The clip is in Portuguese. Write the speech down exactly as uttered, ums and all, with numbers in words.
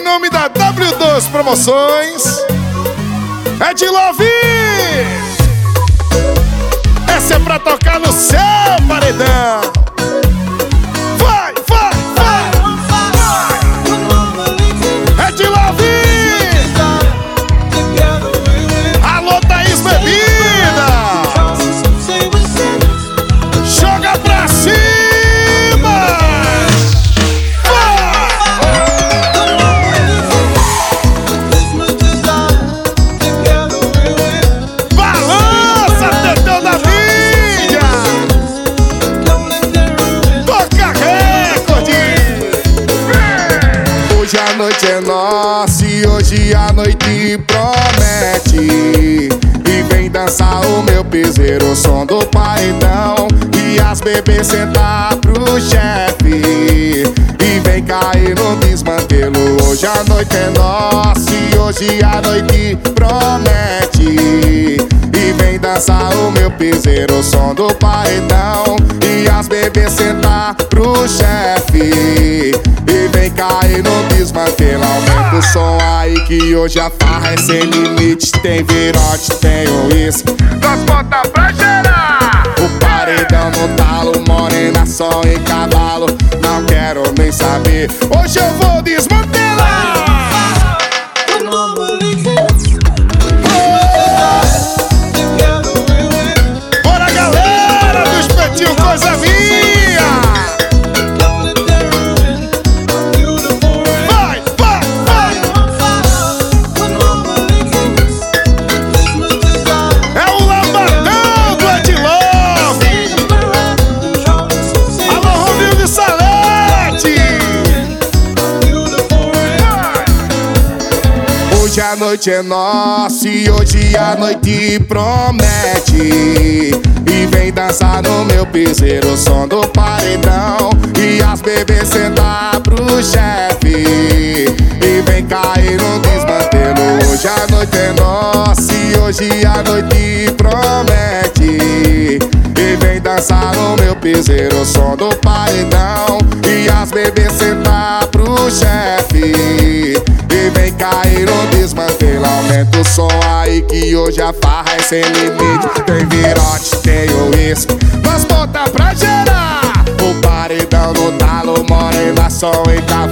nome da W dois Promoções, é de Love. Essa é pra tocar no seu paredão. Vai, vai, vai. É de Love. Alô, Thaís Bebida. Joga pra cima. Balança, tetão da mídia. Toca recorde. Hoje a noite é nossa e hoje a noite promete. E vem dançar o meu piseiro, o som do paredão. E as bebês sentar pro chefe. E vem cair no desmantelo. Hoje a noite é nossa e hoje a noite promete. E vem dançar o meu piseiro, o som do paredão. E as bebês sentar pro chefe. E vem cair no desmantelo. Aumenta o som aí que hoje a farra é sem limite. Tem virote, tem o uísque, nós bota pra gerar. O paredão no talo, morena só em cavalo. Não quero nem saber, hoje eu vou desmantelar. Bora galera do espetinho, coisa minha. Vai, vai, vai. É o lambadão do Ed Love. Alô, Romildo e Salete. Hoje a noite é nossa e hoje a noite promete. E vem dançar no meu piseiro, o som do paredão. E as bebês sentar pro chefe. E vem cair no desmantelo. Hoje a noite é nossa e hoje a noite promete. E vem dançar no meu piseiro, o som do paredão. E as bebês sentar pro chefe. E vem cair no desmantelo. Aumenta o som aí que hoje a farra é sem limite. Tem virote, tem o uísque, nós bota pra gerar. O paredão no talo, morena só em casa.